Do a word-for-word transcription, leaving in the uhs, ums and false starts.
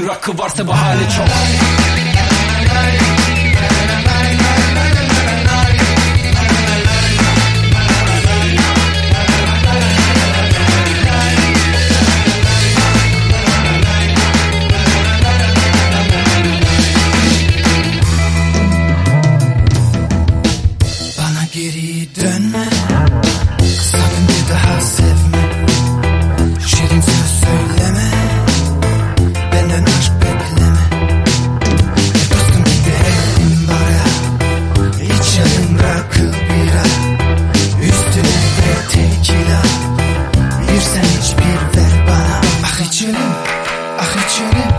Gönül rakı varsa bahane çok. Geri dönme, sakın bir daha sevme. Şirin söz söyleme, benden aşk bekleme. Dostum gidelim bara, içelim rakı bira. Üstüne de tekila, bir sen iç bir ver bana. Ah içelim, ah içelim.